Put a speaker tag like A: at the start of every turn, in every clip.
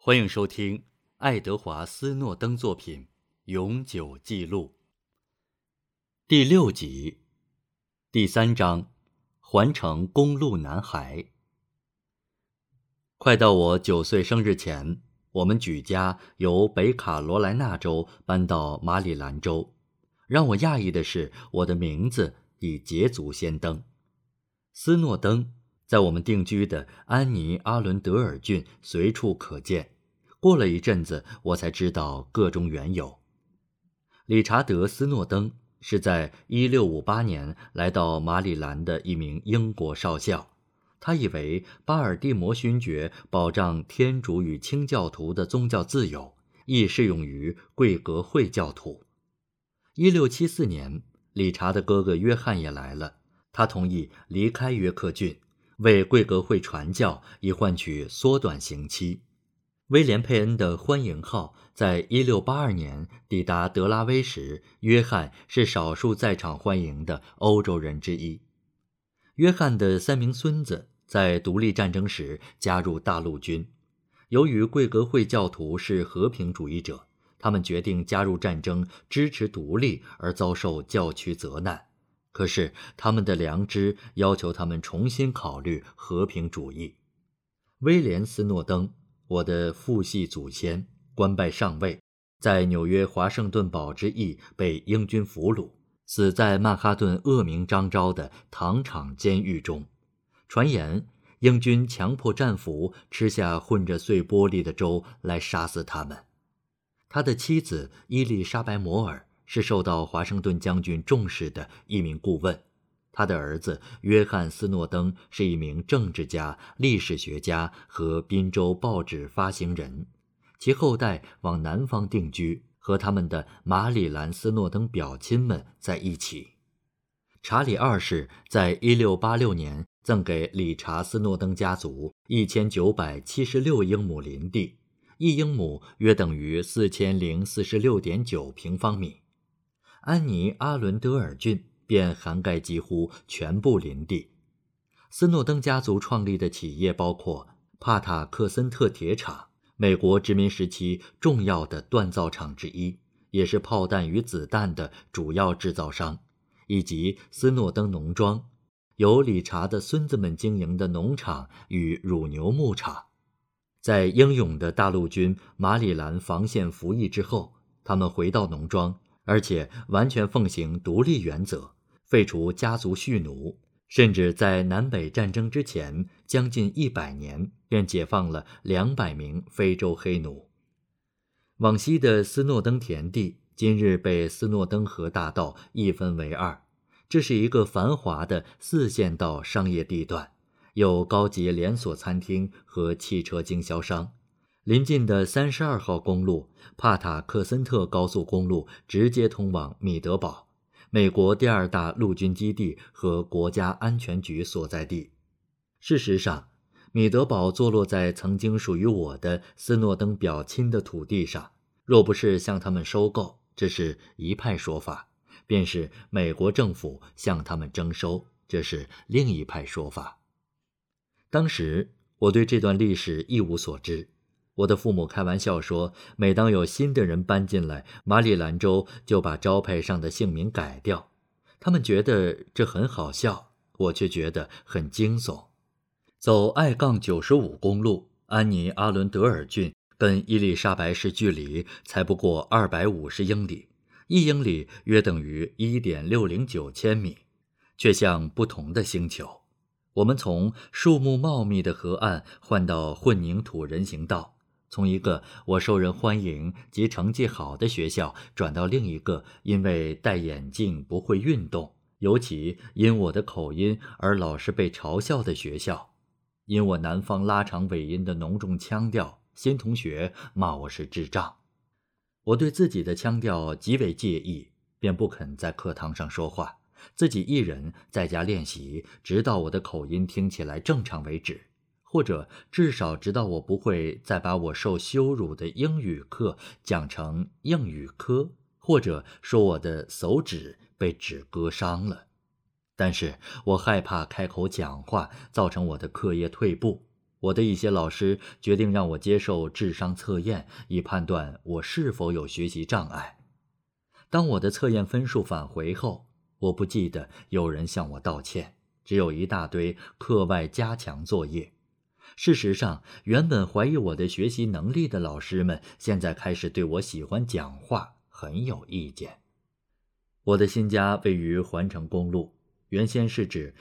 A: 欢迎收听爱德华·斯诺登作品《永久记录》第6集，第3章，环城公路男孩。快到我9岁生日前，我们举家由北卡罗来纳州搬到马里兰州。让我讶异的是，我的名字已捷足先登。斯诺登在我们定居的安妮阿伦德尔郡随处可见。过了一阵子，我才知道个中缘由。理查德·斯诺登是在1658年来到马里兰的一名英国少校。他以为巴尔的摩勋爵保障天主与清教徒的宗教自由，亦适用于贵格会教徒。1674年，理查的哥哥约翰也来了，他同意离开约克郡，为贵格会传教，以换取缩短刑期。威廉·佩恩的欢迎号在1682年抵达德拉威时，约翰是少数在场欢迎的欧洲人之一。约翰的3名孙子在独立战争时加入大陆军。由于贵格会教徒是和平主义者，他们决定加入战争，支持独立而遭受教区责难。可是他们的良知要求他们重新考虑和平主义。威廉·斯诺登，我的父系祖先，官拜上尉，在纽约华盛顿堡之役被英军俘虏，死在曼哈顿恶名昭彰的糖厂监狱中。传言英军强迫战俘吃下混着碎玻璃的粥来杀死他们。他的妻子伊丽莎白·摩尔是受到华盛顿将军重视的一名顾问。他的儿子约翰·斯诺登是一名政治家、历史学家和宾州报纸发行人，其后代往南方定居，和他们的马里兰斯诺登表亲们在一起。查理2世在1686年赠给理查斯诺登家族1976英亩林地，1英亩约等于4046.9平方米。安妮阿伦德尔郡便涵盖几乎全部林地。斯诺登家族创立的企业包括帕塔克森特铁厂，美国殖民时期重要的锻造厂之一，也是炮弹与子弹的主要制造商，以及斯诺登农庄，由理查的孙子们经营的农场与乳牛牧场。在英勇的大陆军马里兰防线服役之后，他们回到农庄，而且完全奉行独立原则，废除家族蓄奴，甚至在南北战争之前将近100年便解放了200名非洲黑奴。往西的斯诺登田地今日被斯诺登河大道一分为2，这是一个繁华的4线道商业地段，有高级连锁餐厅和汽车经销商。邻近的32号公路、帕塔克森特高速公路直接通往米德堡，美国第2大陆军基地和国家安全局所在地。事实上，米德堡坐落在曾经属于我的斯诺登表亲的土地上，若不是向他们收购，这是一派说法，便是美国政府向他们征收，这是另一派说法。当时我对这段历史一无所知。我的父母开玩笑说，每当有新的人搬进来，马里兰州就把招牌上的姓名改掉。他们觉得这很好笑，我却觉得很惊悚。走 I-95 公路，安妮阿伦德尔郡跟伊丽莎白市距离才不过250英里，1英里约等于 1.609千米，却像不同的星球。我们从树木茂密的河岸换到混凝土人行道，从一个我受人欢迎及成绩好的学校转到另一个因为戴眼镜不会运动，尤其因我的口音而老是被嘲笑的学校。因我南方拉长尾音的浓重腔调，新同学骂我是智障。我对自己的腔调极为介意，便不肯在课堂上说话，自己一人在家练习，直到我的口音听起来正常为止，或者至少直到我不会再把我受羞辱的英语课讲成英语科，或者说我的手指被纸割伤了。但是我害怕开口讲话造成我的课业退步， 我的一些老师决定让我接受智商测验，以判断我是否有学习障碍。当我的测验分数返回后，我不记得有人向我道歉，只有一大堆课外加强作业。事实上，原本怀疑我的学习能力的老师们，现在开始对我喜欢讲话很有意见。我的新家位于环城公路，原先是指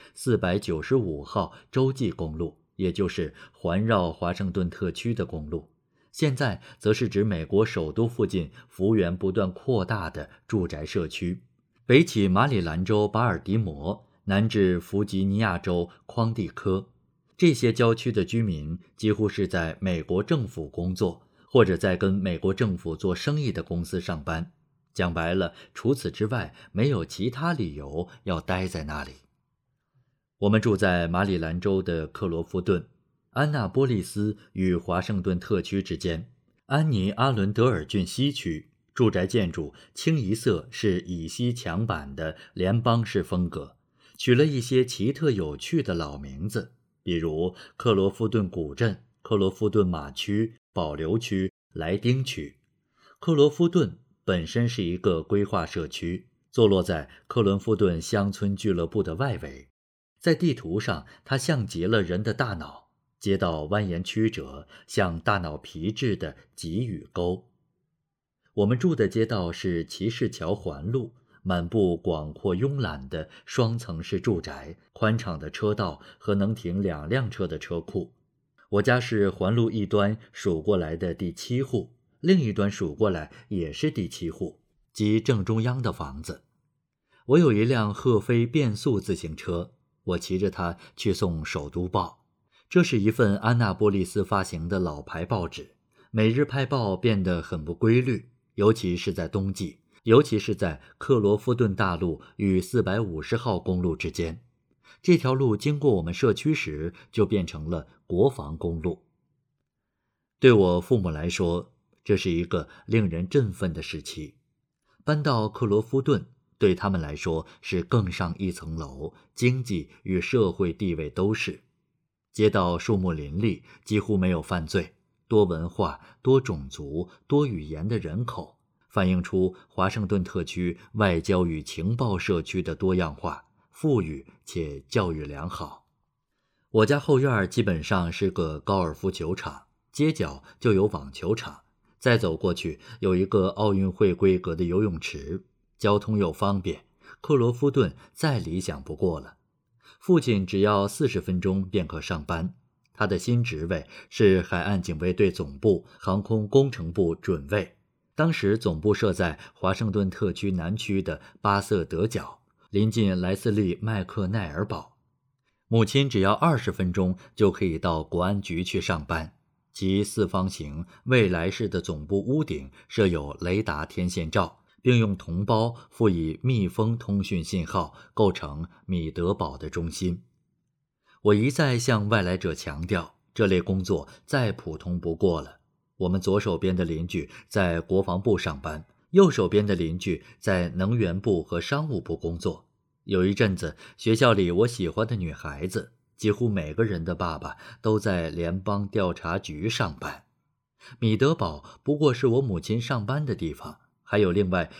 A: 495号洲际公路，也就是环绕华盛顿特区的公路。现在则是指美国首都附近幅员不断扩大的住宅社区，北起马里兰州巴尔的摩，南至弗吉尼亚州匡蒂科。这些郊区的居民几乎是在美国政府工作，或者在跟美国政府做生意的公司上班。讲白了，除此之外，没有其他理由要待在那里。我们住在马里兰州的克罗夫顿、安纳波利斯与华盛顿特区之间，安尼阿伦德尔郡西区，住宅建筑清一色是以西墙板的联邦式风格，取了一些奇特有趣的老名字，比如克罗夫顿古镇、克罗夫顿马区、保留区、莱丁区。克罗夫顿本身是一个规划社区，坐落在克伦夫顿乡村俱乐部的外围。在地图上，它像极了人的大脑，街道蜿蜒曲折，像大脑皮质的脊与沟。我们住的街道是骑士桥环路，满布广阔慵懒的双层式住宅，宽敞的车道和能停2辆车的车库。我家是环路一端数过来的第7户，另一端数过来也是第7户，即正中央的房子。我有一辆赫飞变速自行车，我骑着它去送首都报。这是一份安纳波利斯发行的老牌报纸，每日派报变得很不规律，尤其是在冬季，尤其是在克罗夫顿大路与450号公路之间。这条路经过我们社区时，就变成了国防公路。对我父母来说，这是一个令人振奋的时期。搬到克罗夫顿对他们来说是更上一层楼，经济与社会地位都是。街道树木林立，几乎没有犯罪，多文化、多种族、多语言的人口，反映出华盛顿特区外交与情报社区的多样化，富裕且教育良好。我家后院基本上是个高尔夫球场，街角就有网球场，再走过去有一个奥运会规格的游泳池，交通又方便，克罗夫顿再理想不过了。父亲只要40分钟便可上班，他的新职位是海岸警卫队总部航空工程部准尉。当时总部设在华盛顿特区南区的巴瑟德角，临近莱斯利·麦克奈尔堡。母亲只要20分钟就可以到国安局去上班，其4方形未来式的总部屋顶设有雷达天线罩，并用铜包附以密封通讯信号，构成米德堡的中心。我一再向外来者强调，这类工作再普通不过了。我们左手边的邻居在国防部上班，右手边的邻居在能源部和商务部工作。有一阵子，学校里我喜欢的女孩子，几乎每个人的爸爸都在联邦调查局上班。米德堡不过是我母亲上班的地方，还有另外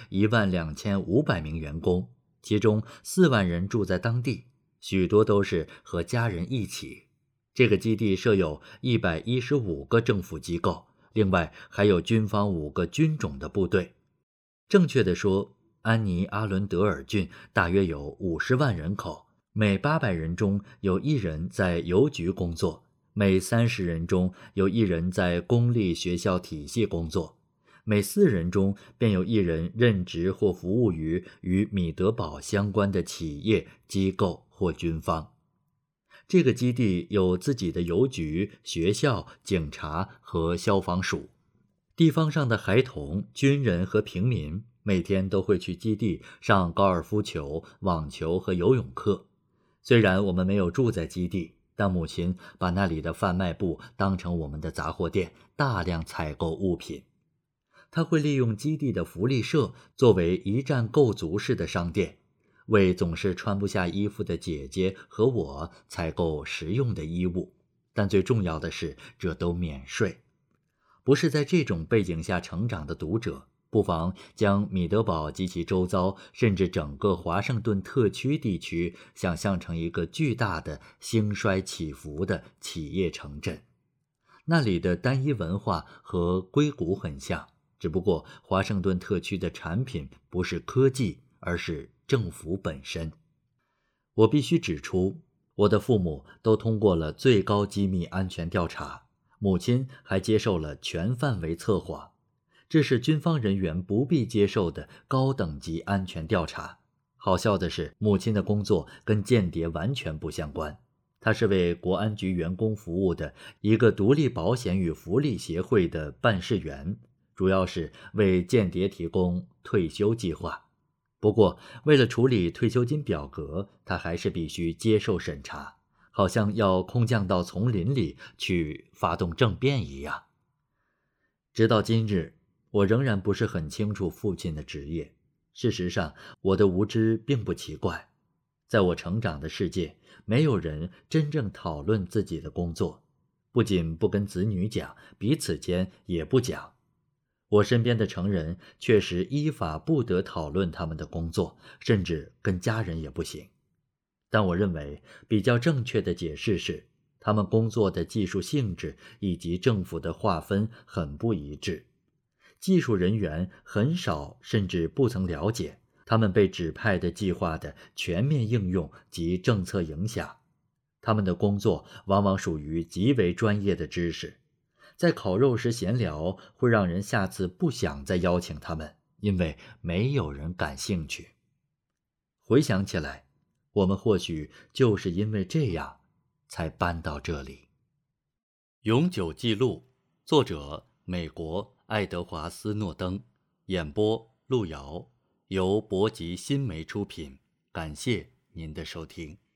A: 12500名员工，其中4万人住在当地，许多都是和家人一起。这个基地设有115个政府机构，另外还有军方5个军种的部队。正确地说，安尼阿伦德尔郡大约有50万人口，每800人中有1人在邮局工作，每30人中有1人在公立学校体系工作，每4人中便有1人任职或服务于与米德堡相关的企业、机构或军方。这个基地有自己的邮局、学校、警察和消防署。地方上的孩童、军人和平民每天都会去基地上高尔夫球、网球和游泳课。虽然我们没有住在基地，但母亲把那里的贩卖部当成我们的杂货店，大量采购物品。她会利用基地的福利社作为一站购足式的商店，为总是穿不下衣服的姐姐和我采购实用的衣物。 但最重要的是，这都免税。不是在这种背景下成长的读者，不妨将米德堡及其周遭，甚至整个华盛顿特区地区想象成一个巨大的兴衰起伏的企业城镇。那里的单一文化和硅谷很像，只不过华盛顿特区的产品不是科技，而是政府本身。我必须指出，我的父母都通过了最高机密安全调查，母亲还接受了全范围测谎，这是军方人员不必接受的高等级安全调查。好笑的是，母亲的工作跟间谍完全不相关，她是为国安局员工服务的一个独立保险与福利协会的办事员，主要是为间谍提供退休计划。不过，为了处理退休金表格，他还是必须接受审查，好像要空降到丛林里去发动政变一样。直到今日，我仍然不是很清楚父亲的职业。事实上，我的无知并不奇怪。在我成长的世界，没有人真正讨论自己的工作，不仅不跟子女讲，彼此间也不讲。我身边的成人确实依法不得讨论他们的工作，甚至跟家人也不行。但我认为比较正确的解释是，他们工作的技术性质以及政府的划分很不一致。技术人员很少甚至不曾了解他们被指派的计划的全面应用及政策影响。他们的工作往往属于极为专业的知识，在烤肉时闲聊会让人下次不想再邀请他们，因为没有人感兴趣。回想起来，我们或许就是因为这样才搬到这里。永久记录，作者美国爱德华斯诺登，演播路遥，由博吉新媒出品。感谢您的收听。